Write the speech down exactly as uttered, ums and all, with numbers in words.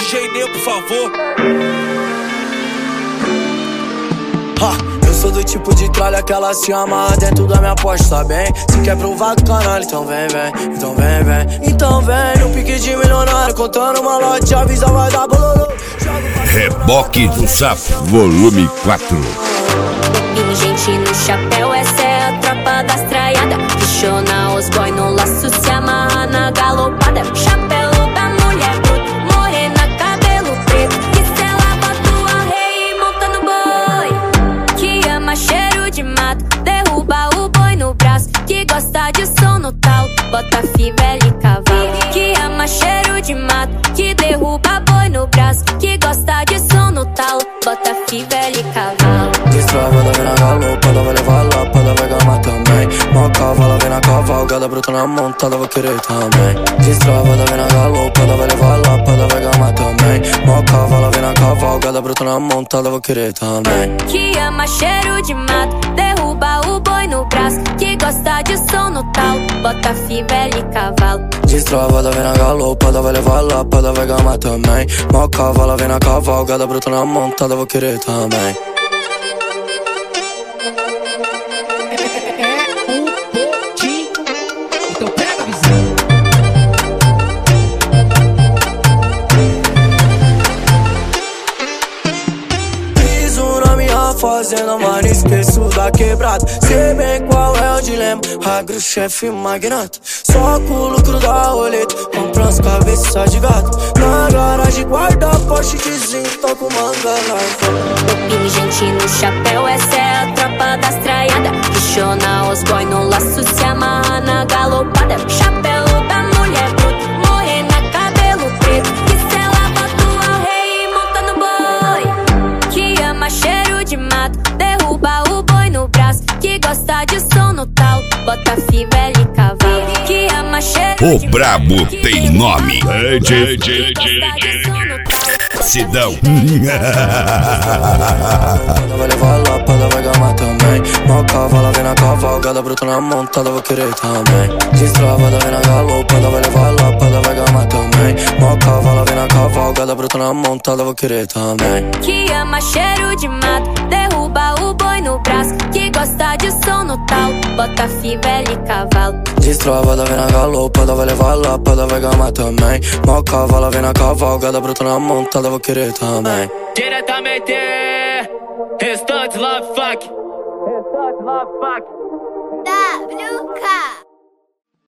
J Neu, por favor. Ha, eu sou do tipo de tralha que ela se amarra dentro da minha Porsche, tá bem? Se quer provar do canal, então vem, vem, então vem, vem. Então vem, no pique de milionário, contando uma lote, avisa, vai dar bololô. Reboque do Sapo, volume quatro. Gente no chapéu, essa é a tropa das traiadas. Questiona os boy no laço, se amarra na galopada. Chapéu da mulher bruta, morena, cabelo preto. Que se ela bota a rei monta no boi. Que ama cheiro de mato, derruba o boi no braço. Que gosta de som no talo, bota fivela e cavalo. Que ama cheiro de mato, que derruba boi no braço. Que gosta de som no talo, bota fivela e cavalo. Destrava, ela vem na galopada, vai levar lá, ela vai gamar também. Mó cavala, vem na cavalgada, bruta na montada, vou querer também. Destrava, ela vem na galopada, vai levar lá, ela vai gamar também. Mó cavala, vem na cavalgada, bruta na montada, vou querer também. Que ama cheiro de mato, derruba o boi no braço. Que gosta de som no talo, bota fivela e cavalo. Destrava, ela vem na galopada, vai levar lá, ela vai gamar também. Mó cavala, vem na cavalgada, bruta na montada, vou querer também. Fazendo, mano, esqueço da quebrada. Sei bem qual é o dilema, agro, chefe, magnata. Só com o lucro da roleta, compra as cabeças de gato. Na garagem guarda Porsche de zinco, tô com manga larga. Gente no chapéu, essa é a tropa das traiadas. Questiona os boy no laço, se amarra na galopada. Chapéu da mulher bruta, morena, cabelo preto. Que se ela bota a rei monta no boi. Que ama cheiro de mato, derruba o boi no braço. Que gosta de som no talo, bota fivela e cavalo. Que ama cheiro de O brabo tem nome. Sidão. Vai levar lá, ela vai gamar também. Mó cavala, vem na cavalgada, bruta na montada, vou querer também. Destrava, ela vem na galopada, vai levar lá, ela vai gamar também. Mó cavala, vem na cavalgada, bruta na montada, vou querer também. Que ama cheiro de mato, derruba o boi no braço. Que gosta de som no talo, bota fivela e cavalo. Destrava, ela vem na galopada, vai levar lá, ela vai gamar também. Mó cavala, vem na cavalgada, bruta na montada, vou querer também. Diretamente, Restante Love Fuck. Restante Love Fuck. W